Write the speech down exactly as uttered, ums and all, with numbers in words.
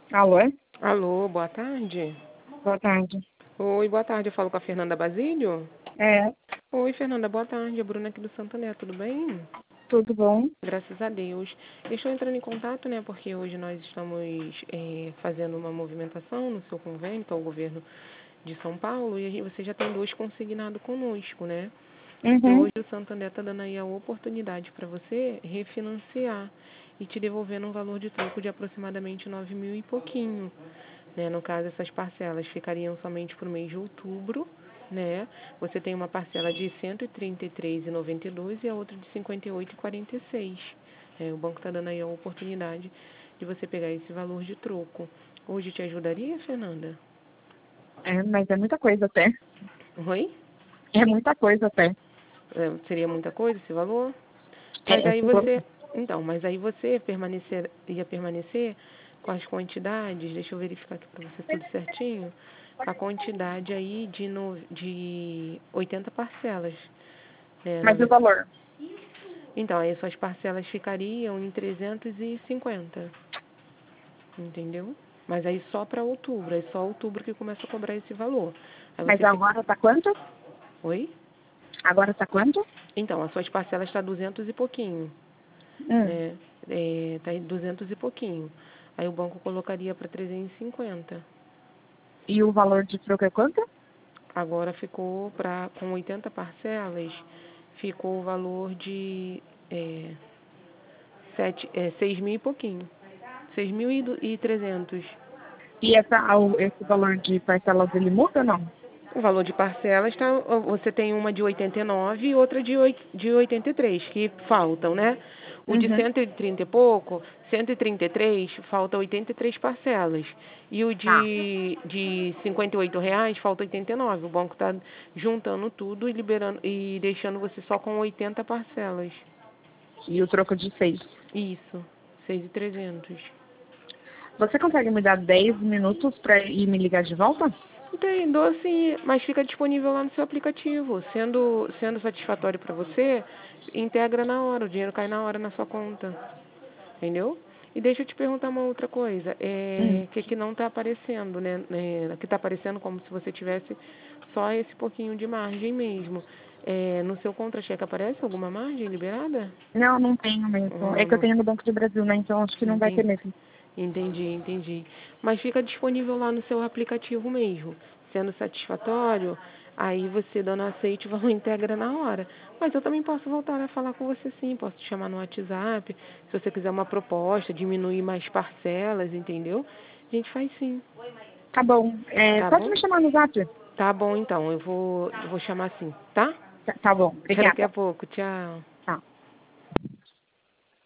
Alô? Alô, boa tarde. Boa tarde. Oi, boa tarde. Eu falo com a Fernanda Basílio? É, Oi, Fernanda, boa tarde. A Bruna aqui do Santo André, tudo bem? tudo bom? Graças a Deus. Eu estou entrando em contato, né, porque hoje nós estamos é, fazendo uma movimentação no seu convênio, que é o governo de São Paulo, e a gente- você já tem dois consignados conosco, né? E Uhum. hoje o Santander está dando aí a oportunidade para você refinanciar e te devolvendo um valor de troco de aproximadamente nove mil e pouquinho. Né? No caso, essas parcelas ficariam somente para o mês de outubro. Né? Você tem uma parcela de cento e trinta e três reais e noventa e dois centavos e a outra de cinquenta e oito reais e quarenta e seis centavos. É, o banco está dando aí a oportunidade de você pegar esse valor de troco. Hoje te ajudaria, Fernanda? É, mas é muita coisa até. Oi? É muita coisa até. É, seria muita coisa esse valor? Mas É, é aí tudo. você, então, mas aí você permanecer, ia permanecer com as quantidades, deixa eu verificar aqui para você tudo certinho, com a quantidade aí de, no, de oitenta parcelas. Né, Mas e o nove- valor? Então, aí suas parcelas ficariam em trezentos e cinquenta, entendeu? Mas aí só para outubro, é só outubro que começa a cobrar esse valor. Aí Mas você fica... agora tá quanto? Oi? Agora tá quanto? Então, as suas parcelas está duzentos e pouquinho. Hum. Né? É, tá em duzentos e pouquinho. Aí o banco colocaria para trezentos e cinquenta. E o valor de troco é quanto? Agora ficou para com oitenta parcelas, ficou o valor de é, sete, é, seis mil e pouquinho. Seis mil e trezentos. E essa, ao- esse valor de parcelas ele muda ou não? O valor de parcelas tá, você tem uma de oitenta e nove e outra de oit- de oitenta e três que faltam, né? O de Uhum. cento e trinta e pouco, cento e trinta e três, falta oitenta e três parcelas. E o Tá. de, de cinquenta e oito reais falta oitenta e nove. O banco está juntando tudo e liberando e deixando você só com oitenta parcelas. E o troco de seis. Isso, seis mil e trezentos. Você consegue me dar dez minutos pra ir me ligar de volta? Tem doce, mas fica disponível lá no seu aplicativo. Sendo, sendo satisfatório para você, integra na hora, o dinheiro cai na hora na sua conta. Entendeu? E deixa eu te perguntar uma outra coisa. Hum. É, que aqui não está aparecendo, né? É, que está aparecendo como se você tivesse só esse pouquinho de margem mesmo. É, no seu contra-cheque aparece alguma margem liberada? Não, não tenho mesmo. É Ah, que eu não. tenho no Banco do Brasil, né? Então acho que não vai ter Entendi. mesmo. Entendi, entendi. Mas fica disponível lá no seu aplicativo mesmo. Sendo satisfatório, aí você dando aceite, o valor integra na hora. Mas eu também posso voltar a falar com você sim, posso te chamar no WhatsApp. Se você quiser uma proposta, diminuir mais parcelas, entendeu? A gente faz sim. Tá bom. É, Tá pode bom? me chamar no Zap? Tá bom então, eu vou, eu vou chamar sim, tá? Tá, tá bom. Até daqui a Obrigada. pouco, tchau.